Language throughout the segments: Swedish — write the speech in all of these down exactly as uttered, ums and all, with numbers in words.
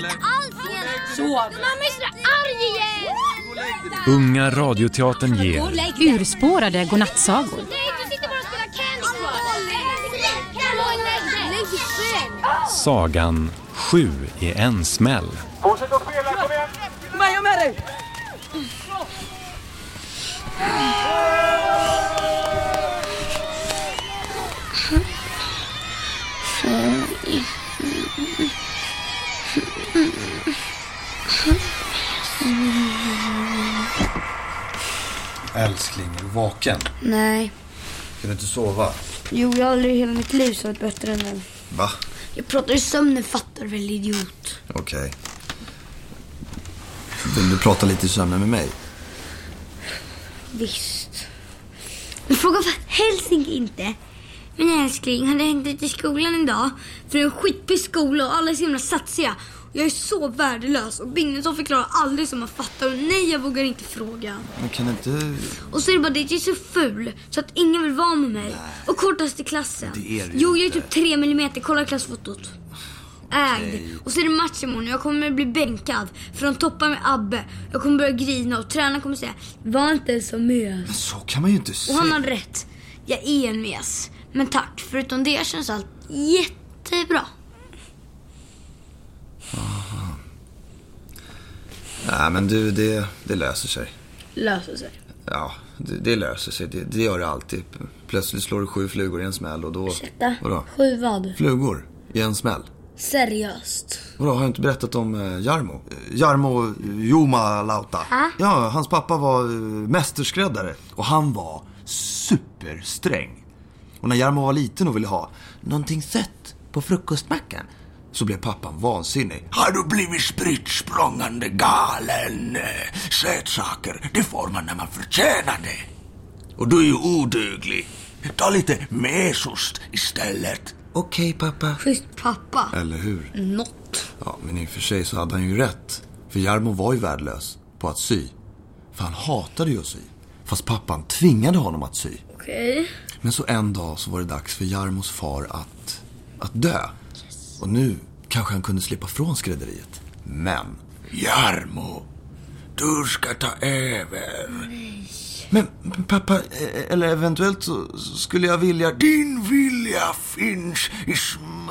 Så. Mamma är så arg igen. Unga radioteatern ger urspårade godnattsagor. Nej, du sitter bara och spelar Candy Crush. sagan Sju i en smäll. Fortsätt att spela, kom igen! Vad jag med dig? Älskling, är du vaken? Nej. Kan du inte sova? Jo, jag har aldrig i hela mitt liv sovit bättre än nu. Va? Jag pratar i sömnen, fattar väl, idiot. Okej. Okay. Vill du prata lite i sömnen med mig? Visst. Men fråga för helst inte. Men älskling, hade hängt ut i skolan idag. För det är en skitpig skola och alla är så himla satsiga. Jag är så värdelös och Bingnesson förklarar aldrig som man fattar. Och nej, jag vågar inte fråga. Men kan inte... Och så är det bara det, jag är så ful så att ingen vill vara med mig. Nej. Och kortast i klassen. Det är det jo, jag är inte. typ tre millimeter, kolla klassfotot. Ägd. Okay. Och så är det match imorgon. Jag kommer bli bänkad för de toppar med Abbe. Jag kommer börja grina och tränaren kommer säga: var inte så mes. Men så kan man ju inte säga. Och han har rätt. Jag är en mes. Men tack, förutom det känns allt jättebra. Aha. Nej, men du, det, det löser sig. Löser sig? Ja, det, det löser sig. Det, det gör det alltid. Plötsligt slår du sju flugor i en smäll och då... Ursäkta? Vadå? Sju vad? Flugor i en smäll. Seriöst? Vadå, har jag inte berättat om eh, Jarmo? Jarmo Jumalauta. Ha? Ja, hans pappa var eh, mästerskräddare. Och han var supersträng. Och när Jarmo var liten och ville ha någonting sött på frukostmackan, så blev pappan vansinnig. Har du blivit spritt språngande galen? Sötsaker, det får man när man förtjänar det. Och du är ju odöglig. Ta lite mesost istället. Okej, okay, pappa. Schysst pappa. Eller hur? Något. Ja, men i och för sig så hade han ju rätt. För Jarmo var ju värdelös på att sy. För han hatade ju att sy. Fast pappan tvingade honom att sy. Okej. Okay. Men så en dag så var det dags för Jarmos far att, att dö. Yes. Och nu kanske han kunde slippa från skrädderiet. Men Jarmo, du ska ta över. Nej. Men pappa, eller eventuellt så skulle jag vilja... Din vilja finns i sm...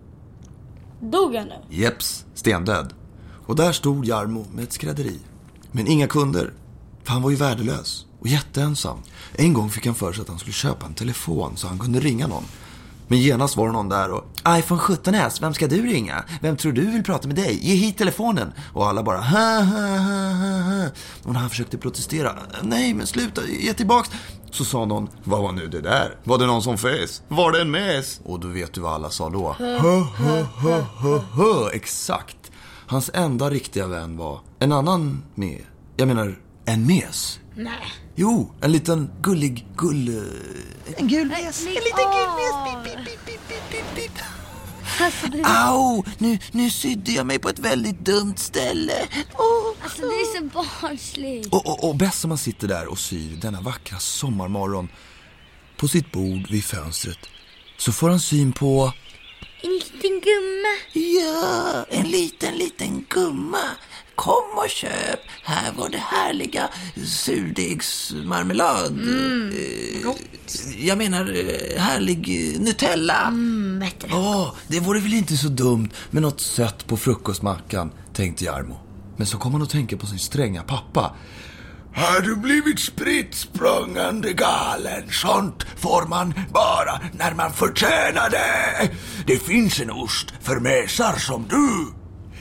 Dog han nu? Jeps, stendöd. Och där stod Jarmo med ett skrädderi. Men inga kunder, för han var ju värdelös och jätteensam. En gång fick han för sig att han skulle köpa en telefon så han kunde ringa någon. Men genast var det någon där och iPhone sjutton S, vem ska du ringa? Vem tror du vill prata med dig? Ge hit telefonen. Och alla bara ha ha ha ha ha. Och när han försökte protestera, nej men sluta, ge tillbaks. Så sa någon, vad var nu det där? Var det någon som fes? Var det en mes? Och då vet du vad alla sa då. Ha ha ha ha ha. Exakt. Hans enda riktiga vän var en annan med. Jag menar, en mes. Nej. Jo, en liten gullig gull... En gul mes. En liten gul mes. Pip, pip, pip, pip, pip, pip. Alltså, det... Au, nu, nu sydde jag mig på ett väldigt dumt ställe. Oh, alltså det är så barnsligt. Och, och, och bäst som man sitter där och syr denna vackra sommarmorgon på sitt bord vid fönstret, så får han syn på... En liten gumma. Ja, en liten, liten gumma. Kom och köp. Här var det härliga surdegsmarmelad. Mm, gott. Jag menar härlig Nutella. Mm, bättre. Åh, det vore väl inte så dumt med något sött på frukostmackan, tänkte Jarmo. Men så kom han att tänka på sin stränga pappa. Har du blivit spritt språngande galen? Sånt får man bara när man förtjänar det. Det finns en ost för mesar som du.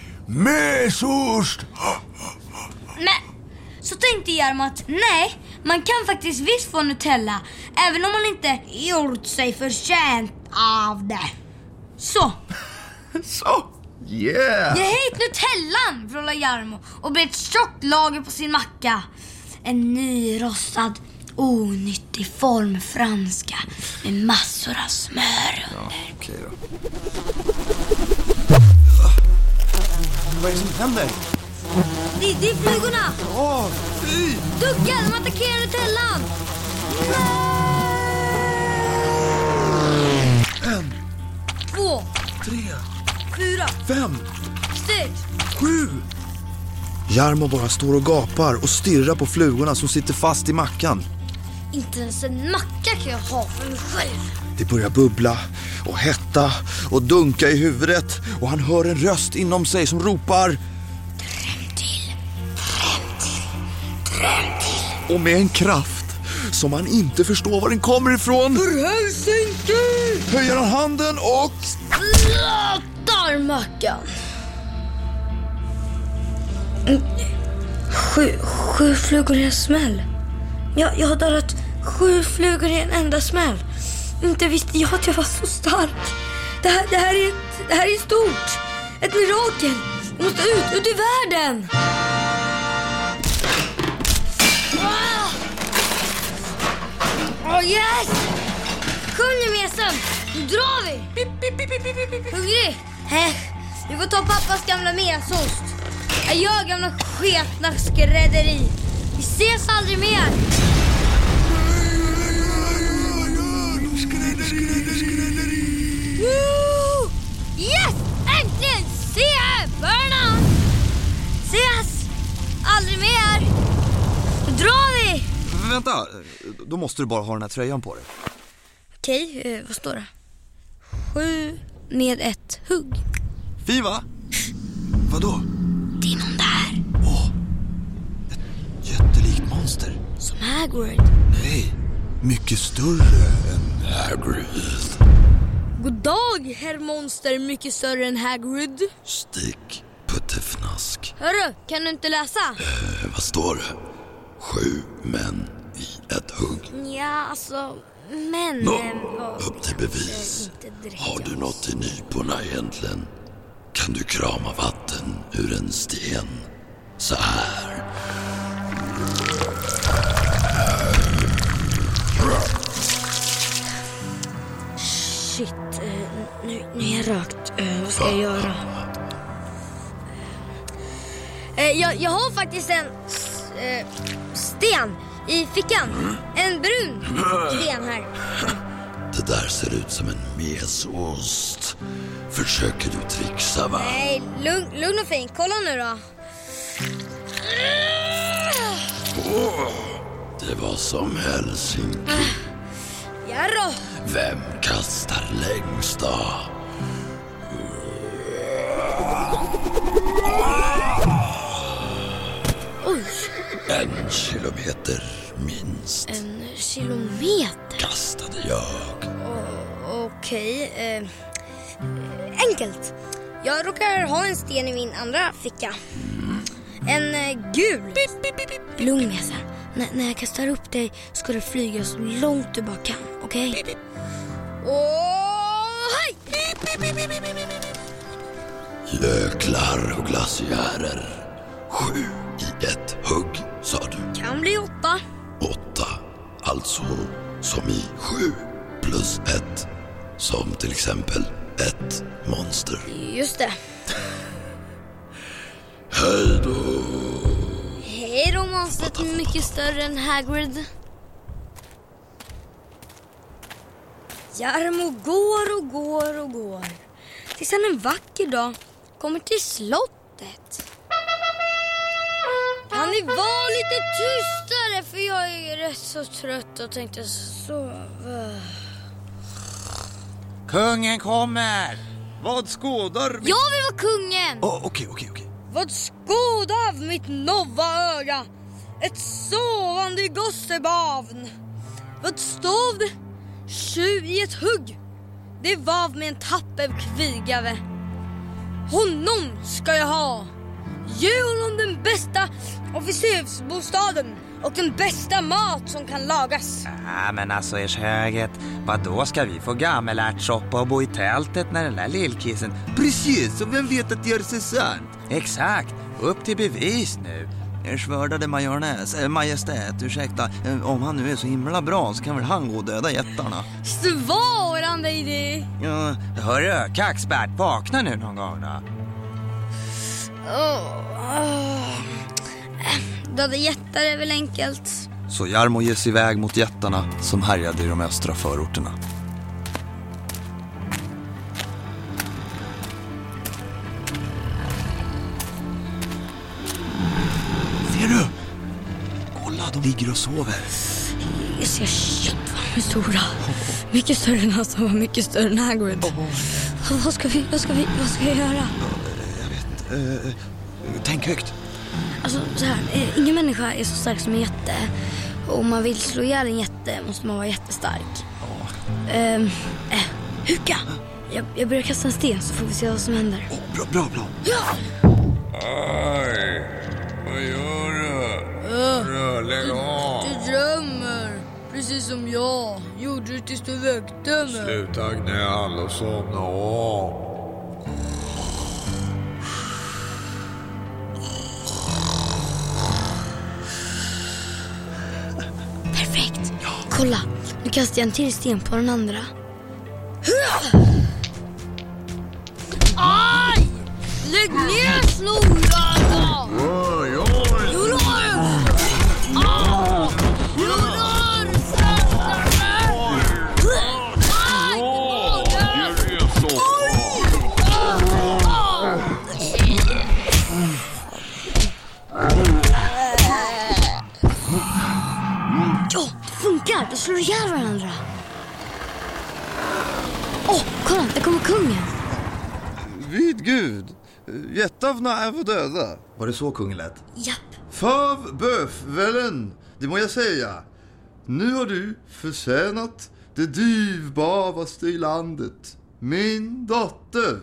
Mesost! Men så tänkte Jarmo att nej, man kan faktiskt visst få Nutella, även om man inte gjort sig förtjänt av det. Så. Så, yeah! Ge hit Nutellan, frågade Jarmo och blev ett tjockt lager på sin macka. En nyrostad, onyttig form franska med massor av smör under. Ja, okej då. Vad är det som händer? Det, det är flugorna! Åh, fy! Ducka, de attackerar Nutellan! En, Två, tre, fyra, fem, nyktert. Sju! Jarmo bara står och gapar och stirrar på flugorna som sitter fast i mackan. Inte ens en macka kan jag ha för mig själv. Det börjar bubbla och hetta och dunka i huvudet och han hör en röst inom sig som ropar: Dräm till, dräm till, dräm till. Och med en kraft som han inte förstår var den kommer ifrån, För Helsinki! höjer han handen och... Slatar mackan. Sju, sju flugor i en smäll. Jag, jag har dödat sju flugor i en enda smäll. Inte visste jag att jag var så stark. Det här, det här, är, ett, det här är stort. Ett mirakel. Jag måste ut, ut i världen. Åh, oh, yes! Sjung nu, mesen. Nu drar vi. Hungrig? Hä? Vi får ta pappas gamla mesost. Jag gör gamla sketna skrädderi. Vi ses aldrig mer. Woo! Yes! Äntligen! Se! Börna! Ses! Aldrig mer! Nu drar vi! Vänta, då måste du bara ha den här tröjan på dig. Okej, eh, vad står det? Sju med ett hugg. Fy va? Vadå? Det är någon där. Åh, ett jättelikt monster. Som Hagrid. Nej, mycket större än Hagrid. God dag, herr monster, mycket större än Hagrid. Stick, puttefnask. Hörru, kan du inte läsa? Eh, vad står det? Sju män i ett hugg. Ja, alltså, men... Nå, eh, vad- upp till bevis. inte direkt. Har du något i nyporna egentligen? Kan du krama vatten ur en sten? Så här. Shit, eh, nu, nu är jag rökt. Eh, vad ska jag göra? Eh, jag, jag har faktiskt en eh, sten i fickan. En brun sten här. Det där ser ut som en mesost. Försöker du trixa, va? Nej, lugn, lugn och fin. Kolla nu då. Det var som Helsinki. Ja då. Vem kastar längst då? Oj, En kilometer minst. en kilometer. Kastade jag. O- Okej. Eh, enkelt. Jag råkar ha en sten i min andra ficka. En eh, gul. Lugn med sig. N- när jag kastar upp dig ska du flyga så långt du bara kan. Okej? Okay? Åh, hej! Jöklar och glaciärer. Sju i ett hugg, sa du. Kan bli åtta. Åtta, alltså som i sju plus ett. Som till exempel ett monster. Just det. Hej då. Hej då, monstret mycket större än Hagrid. Jarmo går och går och går. Tills han en vacker dag kommer till slottet. Kan ni vara lite tystare, för jag är rätt så trött och tänkte sova. Kungen kommer! Vad skådar vi? Jag vill vara kungen! Åh, okej, okej, okej. Vad skådav mitt nova öga? Ett sovande gossebarn. Vad stod det? Tjuv i ett hugg. Det var med en tapper krigare. Honom ska jag ha. Ge honom den bästa officersbostaden och den bästa mat som kan lagas. Ja, men alltså ers höghet, vad då ska vi få gammelärtsoppa och bo i tältet när den där lillkissen? Precis, och vem vet att det gör sig sant? Exakt, upp till bevis nu. Ers vördade majornäs, äh, majestät, ursäkta, äh, om han nu är så himla bra så kan väl han gå och döda jättarna. Svarande i det. Ja, hörru, kaxbärt, vakna nu någon gång då. Oh, oh. Döda jättar är väl enkelt. Så Jarmo ger sig iväg mot jättarna som härjade i de östra förorterna. de ligger och sover. Jag ser shit vad de är stora. Mycket större än oss och mycket större än Hagrid. Oh. Vad ska vi, vad ska vi, vad ska jag göra? Jag vet, uh, tänk högt. Alltså så här, ingen människa är så stark som en jätte. Och om man vill slå ihjäl en jätte måste man vara jättestark. Oh. Uh, uh, Huka! Jag, jag börjar kasta en sten så får vi se vad som händer. Oh, bra, bra plan. Ja! Aj, vad gör du? Uh, Lägg av. Du drömmer, precis som jag. Gjorde du tills du väckte mig. Sluta gnäll och somna om. Perfekt. Kolla, nu kastar jag en till sten på den andra. Aj! Lägg ner snoran! Oj, oj! Jolar! Ah! Jolar! Aj! Det är så Ja, det funkar. Det slår ihjäl varandra. Åh, oh, kolla, där kommer kungen. Vid Gud, jättarna är för döda. Var det så kungen lät? Japp. För böfvällen, det må jag säga. Nu har du förtjänat det dyrbaraste i landet. Min dotter.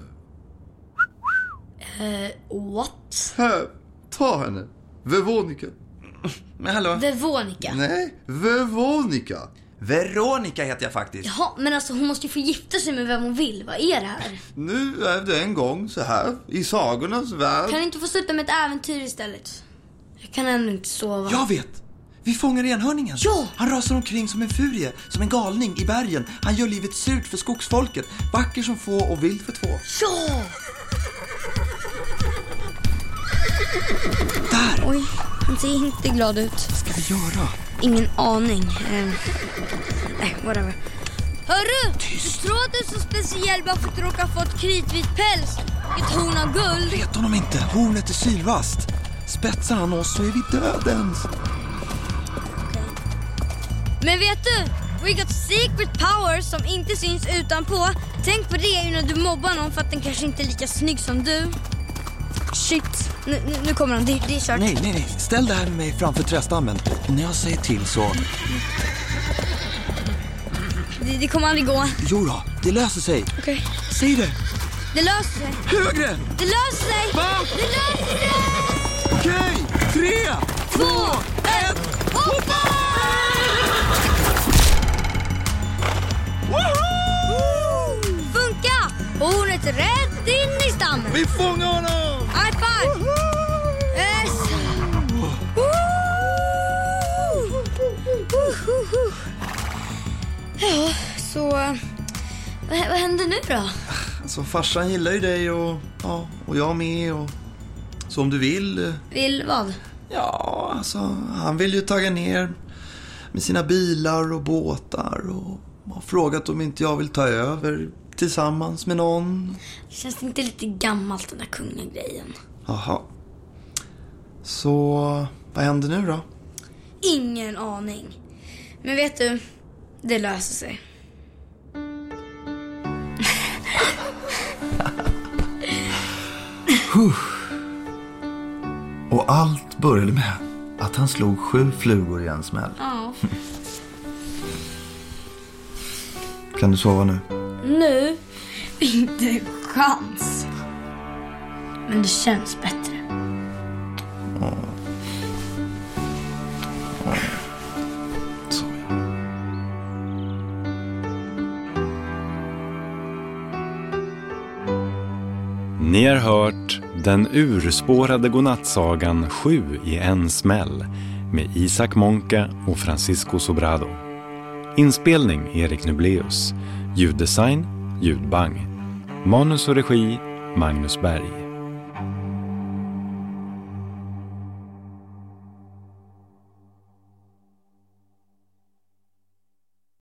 Uh, what? Här, ta henne. Veronica. Men hallå? Veronica. Nej, Veronica. Veronica heter jag faktiskt. Jaha, men alltså hon måste ju få gifta sig med vem hon vill. Vad är det här? Nu är det en gång så här i sagornas värld. Kan inte få sluta med ett äventyr istället? Jag kan ännu inte sova. Jag vet! Vi fångar enhörningen. Ja! Han rasar omkring som en furie, som en galning i bergen. Han gör livet surt för skogsfolket. Vacker som få och vild för två. Ja! Där! Oj, han ser inte glad ut. Vad ska vi göra? Ingen aning. Nej, eh, whatever. Hörru, du tror att du är så speciell bara för att du råkar få ett kritvit päls, ett horn av guld. Vet honom inte, hornet är sylvast. Spetsar han oss så är vi dödens. Men vet du, we got secret powers som inte syns utanpå. Tänk på det innan du mobbar någon för att den kanske inte är lika snygg som du. Shit, nu, nu, nu kommer han, det, det är kört. Nej, nej, nej, ställ det här med mig framför trästammen. Och när jag säger till så... Det, det kommer aldrig gå. Jo då, det löser sig. Okej. Okay. Säg det. Det löser sig. Högre! Det löser sig. Va? Det löser sig. Okej, tre, två, ett, hoppa! Funka! Hornet rätt in i stammen. Vi fångar honom! High five! Yes! Ja, så... Vad, vad händer nu då? Alltså farsan gillar ju dig och, ja, och jag med och... Så om du vill... Vill vad? Ja, alltså han vill ju tagga ner med sina bilar och båtar och har frågat om inte jag vill ta över tillsammans med någon. Känns det inte lite gammalt den där kungagrejen? Jaha. Så vad händer nu då? Ingen aning. Men vet du, det löser sig. Och allt började med att han slog sju flugor i en smäll. Ja. Kan du sova nu? Nu? Inte en chans. Men det känns bättre. Ja. Ja. Så ja. Ni har hört den urspårade godnattsagan Sju i en smäll med Isak Monka och Francisco Sobrado. Inspelning Erik Nubleus. Ljuddesign Ljudbang. Manus och regi Magnus Berg.